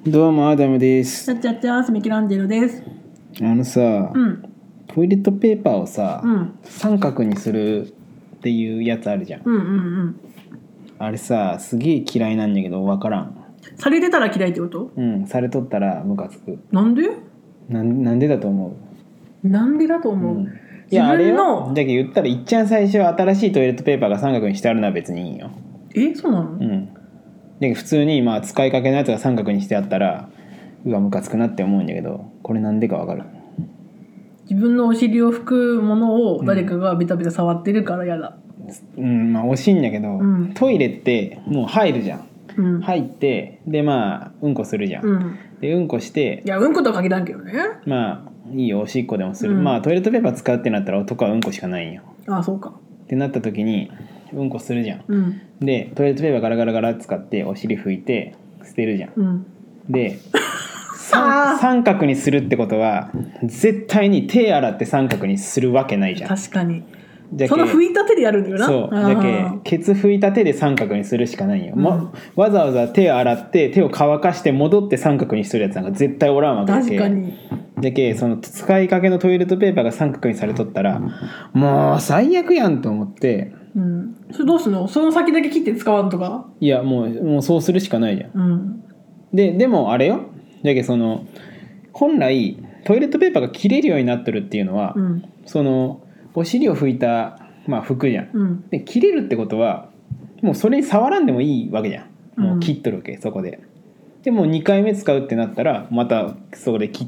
どうもアダムです。 ちゃっちゃっちゃーす、ミケランジェロです。 さ、トイレットペーパーをさ、三角にするっていうやつあるじゃん。あれさ、すげえ嫌いなんだけど分からん。 されてたら嫌いってこと？ されとったらムカつく。 なんで？ なんでだと思う？ なんでだと思う？ いやあれよ。だけど言ったらいっちゃん最初新しいトイレットペーパーが三角にしてあるのは別にいいよ。 そうなの？ で普通に使いかけのやつが三角にしてあったらうわムカつくなって思うんだけど、これなんでか分かる？ 自分のお尻を拭くものを誰かがベタベタ触ってるから嫌だ。 惜しいんだけど、トイレってもう入るじゃん。入ってでうんこするじゃん。でうんこして、 いやうんことは限らんけどね。 いいよおしっこでもする。トイレットペーパー使うってなったら男はうんこしかないんよ。 ああそうか。 ってなった時にうんこするじゃん。でトイレットペーパーガラガラガラ使ってお尻拭いて捨てるじゃん。で三角にするってことは絶対に手洗って三角にするわけないじゃん。 確かに。その拭いた手でやるんだよな。 そうだけケツ拭いた手で三角にするしかないよ。わざわざ手洗って手を乾かして戻って三角にするやつなんか絶対おらんわけだけ。 確かに。 だけその使いかけのトイレットペーパーが三角にされとったらもう最悪やんと思って。 それどうすんの？その先だけ切って使わんとか？ いやもうそうするしかないじゃん。でもあれよ。だけその本来トイレットペーパーが切れるようになってるっていうのは、そのお尻を拭いた拭くじゃん。で切れるってことはもうそれに触らんでもいいわけじゃん。もう切っとるわけ、そこで。でも2回目使うってなったらまたそこで切って、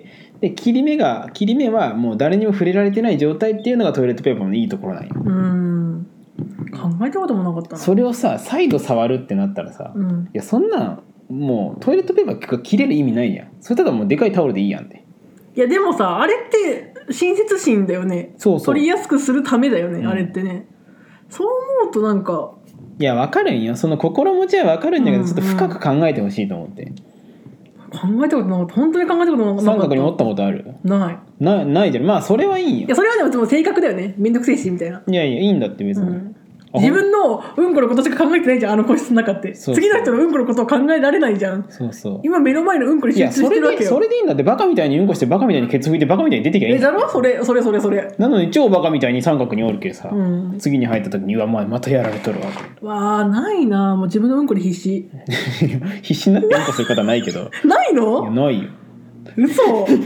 で切り目はもう誰にも触れられてない状態っていうのがトイレットペーパーのいいところなんよ。 考えたこともなかったな。 それをさ再度触るってなったらさ、いやそんなもうトイレットペーパー切れる意味ないやん。それただもうでかいタオルでいいやんって。 いやでもさあれって親切心だよね。取りやすくするためだよね、あれってね。そう思うとなんかいや分かるんよ。その心持ちは分かるんだけど、ちょっと深く考えてほしいと思って。 考えたことなかった。本当に考えたことなかった。 三角に折ったことある？ないじゃん。それはいいよ。 いやそれはでも性格だよね。めんどくせえしみたいな。 いやいいんだって別に。 自分のうんこのことしか考えてないじゃん、あの個室の中って。次の人のうんこのことを考えられないじゃん。今目の前のうんこに集中してるわけよ。 それでいいんだって。バカみたいにうんこしてバカみたいにケツ拭いてバカみたいに出てきゃいいんだ。 だろそれなのに超バカみたいに三角に折るけさ、次に入った時にまたやられとるわけ。 わあないな。もう自分のうんこに必死必死になってうんこすることはないけどないの？ いやないよ。 嘘そこまで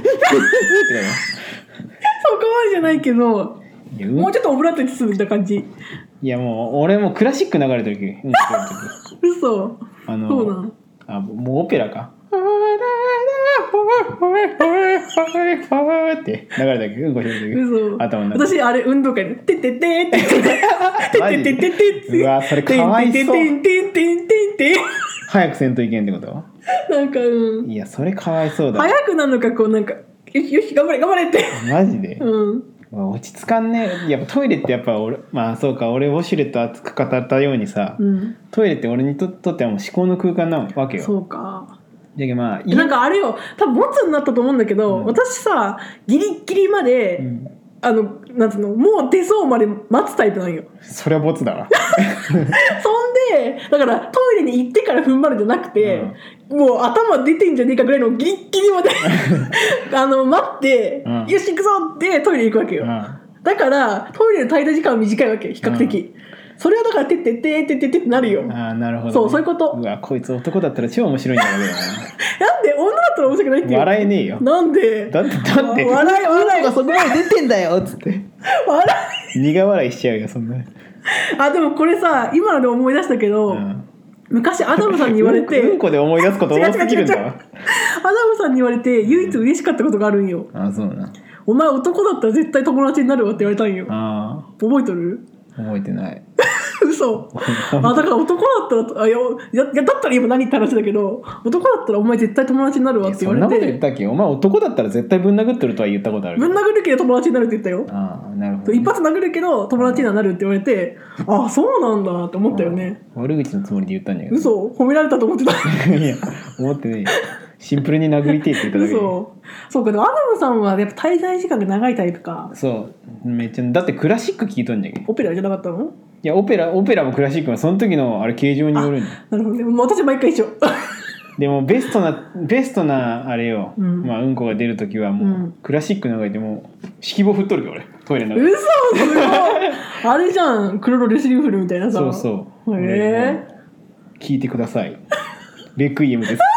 じゃないけど、もうちょっとオブラートに包んだ感じ。 いやもう俺もクラシック流れてる時嘘そうなの？ もうオペラかって流れた時うんこしてる時頭の中。 私あれ運動会でてってってってってってうわそれかわいそう。 てん早くせんといけんってこと？ なんかいやそれかわいそうだ。 早くなるのかこうなんかよし頑張れってマジで落ち着かんね。やっぱトイレってやっぱ俺そうか、俺ウォシュレット熱く語ったようにさ、トイレって俺にとってはもう思考の空間なわけよ。 そうか。 だけどなんかあれよ、多分ボツになったと思うんだけど、私さギリギリまで、なんつうのもう出そうまで待つタイプなんよ。 それはボツだわそんでだからトイレに行ってから踏ん張るんじゃなくて、もう頭出てんじゃねえかぐらいのギリギリまで待って、よし行くぞってトイレ行くわけよ。だからトイレの滞在時間は短いわけ比較的。それはだからてってってなるよ。 なるほど、ね、 そういうこと。 うわこいつ男だったら超面白いんだけどね。 なんで女だったら面白くないっていう。 笑えねえよ。 なんでだって笑いがそこまで出てんだよっつって苦笑いしちゃうよそんな。 でもこれさ今ので思い出したけど、昔アダムさんに言われてうんこで思い出すこと多すぎるんだわ。 アダムさんに言われて唯一嬉しかったことがあるんよ。 そうな。 お前男だったら絶対友達になるわって言われたんよ。覚えとる？ 覚えてない。 嘘。だから男だったらだったら今何って話だけど、男だったらお前絶対友達になるわって言われて。 そんなこと言ったっけ？お前男だったら絶対ぶん殴ってるとは言ったことある。 ぶん殴るけど友達になるって言ったよ。 なるほど、ね、 一発殴るけど友達にはなるって言われて、そうなんだって思ったよね。 悪口のつもりで言ったんだけど。 嘘？褒められたと思ってた。 いや思ってねえ。シンプルに殴りてえって言っただけで。 そうか。でもアダムさんはやっぱ滞在時間が長いタイプか。 そうめっちゃ。だってクラシック聴いとんじゃけ。 オペラじゃなかったの？ いやオペラもクラシックもその時のあれ形状によるんだ。 なるほどね。私毎回一緒。 でもベストなあれよ、まあうんこが出るときはもう、クラシックの中でもう敷棒振っとるけど俺トイレの中で。 嘘すごいあれじゃん、クロロレスリンフルみたいなさ。 そう聞いてくださいレクイエムです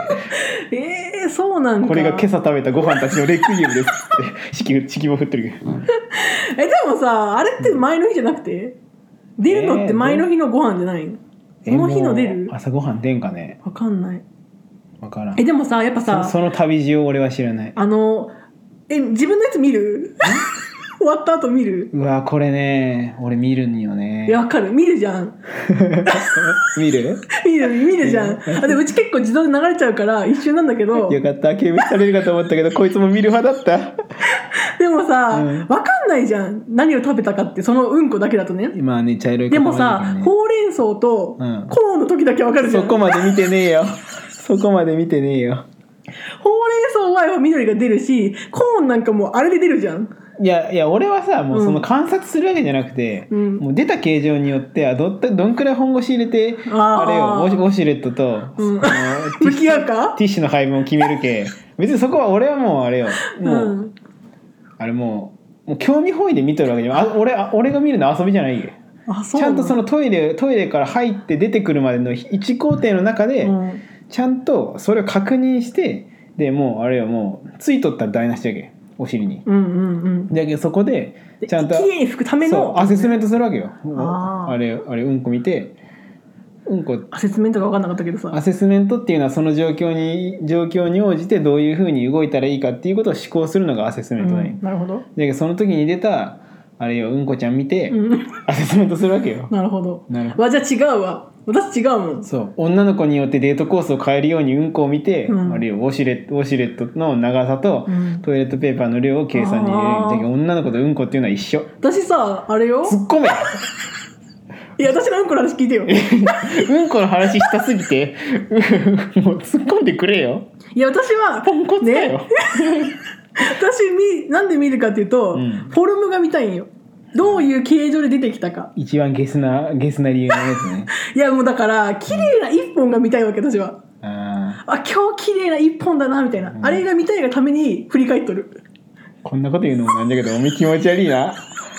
そうなんか。 これが今朝食べたご飯たちのレクイエムですって敷棒振ってるけどでもさ、あれって前の日じゃなくて、出るのって前の日のご飯じゃないの？その日の出る？ 朝ごはん出んかね。 わかんない。 わからん。 でもさ、やっぱさ、 その旅路を俺は知らない。 自分のやつ見る？終わった後見る？ うわこれね、俺見るんよね。 いやわかる、見るじゃん見るじゃん。でうち結構自動で流れちゃうから一瞬なんだけど。 よかった、軽蔑されるかと思ったけどこいつも見る派だったでもさ、わかんないじゃん、何を食べたかって、そのうんこだけだとね。 まあね、茶色い、 でもさ、ほうれん草とコーンの時だけわかるじゃん。 そこまで見てねえよほうれん草は緑が出るし、コーンなんかもうあれで出るじゃん。 いや俺はさ、もうその観察するわけじゃなくて、もう出た形状によってはどんくらい本腰入れてあれよ、ウォシュレットと、 向き合うかティッシュの配分を決めるけ別にそこは俺はもうあれよ、もう、あれもう興味本位で見とるわけじゃん。俺が見るのは遊びじゃないよ。ちゃんとそのトイレから入って出てくるまでの1工程の中で、ちゃんとそれを確認して、でもうあれよ、もうついとったら台無しだけお尻に、だけどそこでちゃんときれいに拭くためのアセスメントするわけよ。あれうんこ見て、 アセスメントが分かんなかったけどさ、 アセスメントっていうのはその状況に応じてどういうふうに動いたらいいかっていうことを思考するのがアセスメントだよ。 なるほど。 だけどその時に出たあれよ、うんこちゃん見て、アセスメントするわけよ。 なるほど。じゃあ違うわ、私違うもん。 そう、女の子によってデートコースを変えるようにうんこを見て、あれよ、ウォシュレットの長さと、トイレットペーパーの量を計算に入れる。だけど女の子とうんこっていうのは一緒。 私さ、あれよ、 突っ込めいや私のうんこの話聞いてようんこの話したすぎてもう突っ込んでくれよ。 いや私はポンコツだよ、 私なんで見るかっていうと、フォルムが見たいんよ。どういう形状で出てきたか。 一番ゲスな理由のやつね。 いやもうだから綺麗な一本が見たいわけ私は。今日綺麗な一本だなみたいな、あれが見たいがために振り返っとる。 こんなこと言うのもなんだけど、おめ気持ち悪いな。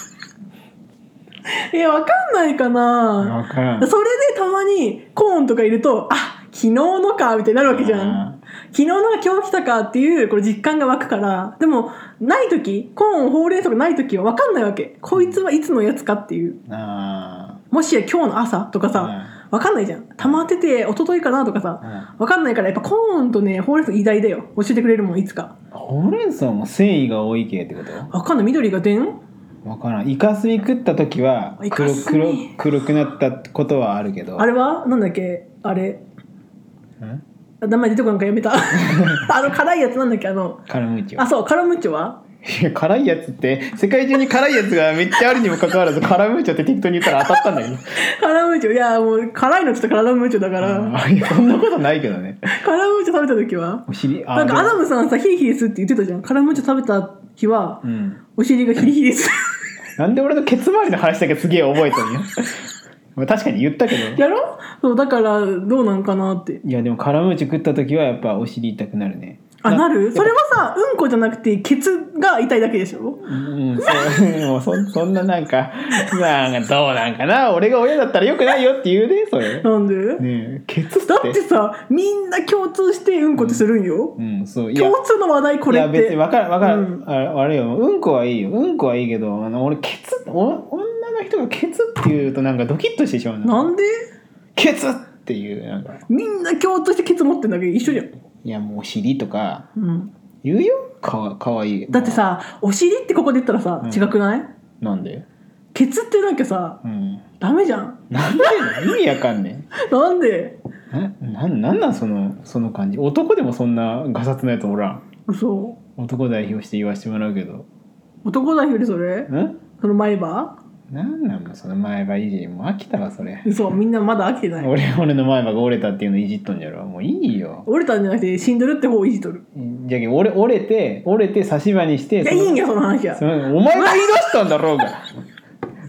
わかんないかな。 分からん。 それでたまにコーンとかいると、昨日のかみたいになるわけじゃん。昨日のが今日来たかっていうこれ実感が湧くから。でもない時、コーンほうれん草がない時は分かんないわけ。こいつはいつのやつかっていう。もしや今日の朝とかさ、分かんないじゃん。溜まってて一昨日かなとかさ、分かんないから、やっぱコーンとねほうれん草偉大だよ。教えてくれるもんいつか。 ほうれん草も繊維が多い系ってこと？ 分かんない。緑が出ん？ 分からん。イカスミ食った時は黒くなったことはあるけど、 あれはなんだっけ、あれ名前出てこなんかやめた辛いやつなんだっけ、 カラムーチョ。 そう、カラムーチョは？ いや辛いやつって世界中に辛いやつがめっちゃあるにもかかわらずカラムーチョって適当に言ったら当たったんだけどカラムーチョ、いやもう辛いのちょっとカラムーチョだからいやそんなことないけどね。 カラムーチョ食べた時はお尻、なんかアダムさんさヒリヒリすって言ってたじゃん。カラムーチョ食べた日は、お尻がヒリヒリすなんで俺のケツ周りの話だけすげえ覚えてるの確かに言ったけど。 やろ？そうだからどうなんかなって。いやでもカラムーチョ食った時はやっぱお尻痛くなるね。 なる？それはさ、うんこじゃなくてケツが痛いだけでしょ？ もうそんななんかどうなんかな、俺が親だったらよくないよって言うねそれ。 なんで？ ねえ、ケツってだってさ、みんな共通してうんこってするんよ。 そう共通の話題これって。 いや別に分かる、あれよ、うんこはいいよ、うんこはいいけど、俺ケツ、女の人がケツって言うとなんかドキッとしてしまう。 なんで？ ケツっていうなんかみんな共通してケツ持ってんだけど一緒じゃん。 いやもうお尻とか言うよ、かわいい。 だってさ、お尻ってここで言ったらさ、違くない？ なんで？ ケツってなんかさ、ダメじゃん。 なんで意味わかんねえなんで？ なんその感じ。男でもそんなガサツなやつおらん。 嘘。 男代表して言わせてもらうけど。 男代表でそれ？その前歯？ なんなのその前歯いじり、もう飽きたわそれ。 嘘、みんなまだ飽きてない。 俺の前歯が折れたっていうのいじっとんじゃろ。もういいよ。 折れたんじゃなくて死んでるって方をいじっとる。 じゃけ折れて差し歯にして。 いやいいんやその話や。 お前が言い出したんだろうが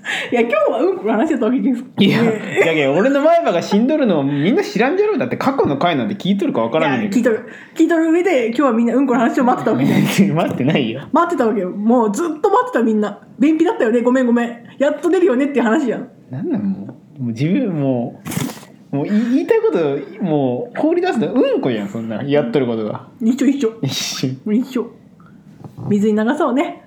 いや今日はうんこの話だったわけですいや、だけど俺の前歯が死んどるのをみんな知らんじゃろう。だって過去の回なんて聞いとるかわからないんだけど。 聞いとる上で今日はみんなうんこの話を待ってたわけじゃん。 待ってないよ。 待ってたわけよ。もうずっと待ってたみんな。便秘だったよね。ごめんやっと出るよねっていう話じゃん。 なんなんもう自分もう言いたいこともう放り出すのうんこやんそんなやっとることが。 一緒。水に流そうね。